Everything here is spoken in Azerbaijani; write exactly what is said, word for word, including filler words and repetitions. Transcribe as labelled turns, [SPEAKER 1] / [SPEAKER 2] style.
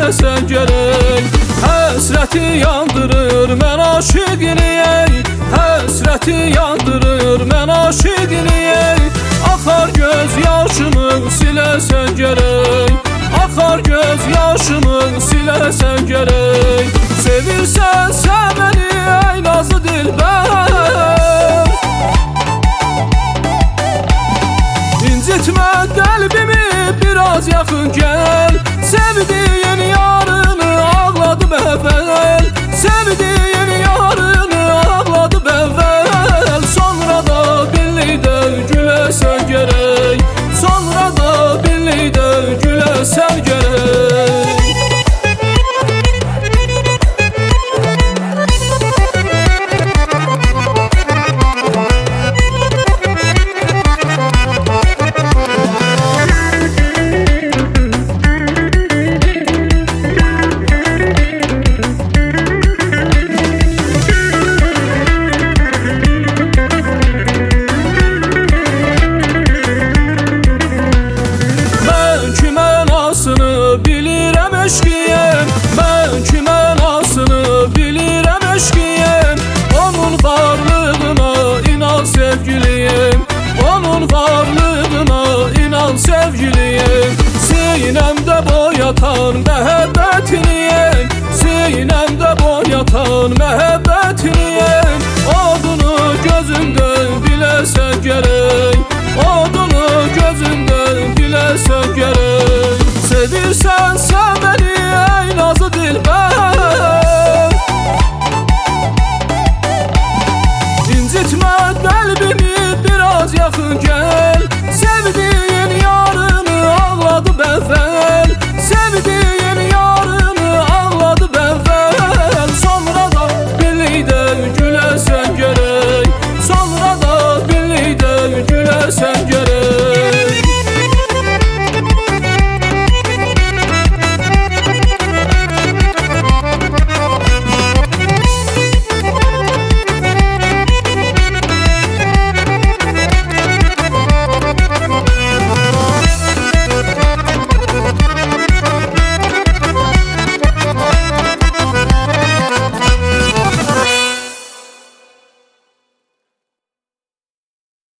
[SPEAKER 1] biləsən gərək. Həsrəti yandırır mən aşiqiniyək, həsrəti yandırır mən aşiqiniyək. Axar göz yaşımı siləsən gərək, axar göz yaşımı siləsən gərək. Sevirsən sən məni ey nazlı dilbər, incitmə qəlbimi biraz yaxın gəl. Sevdiyin yarını ağladım əvvəl, sevdiyin yarını ağladım əvvəl. Sonra da birlikdə güləsən gərək, sonra da birlikdə güləsən gərək. Bilirəm eşqiyəm, mən ki mənasını bilirəm eşqiyəm. Onun varlığına inan sevgiliyim, onun varlığına inan sevgiliyim. Sinəmdə boyatan məhəbbətiniyim, sinəmdə boyatan məhəbbətiniyim. Odunu gözündən biləsən gərək, odunu gözündən biləsən gərək. Sevirsən sən məni ey nazlı dilbər, incitmə qəlbimi biraz yaxın gəl.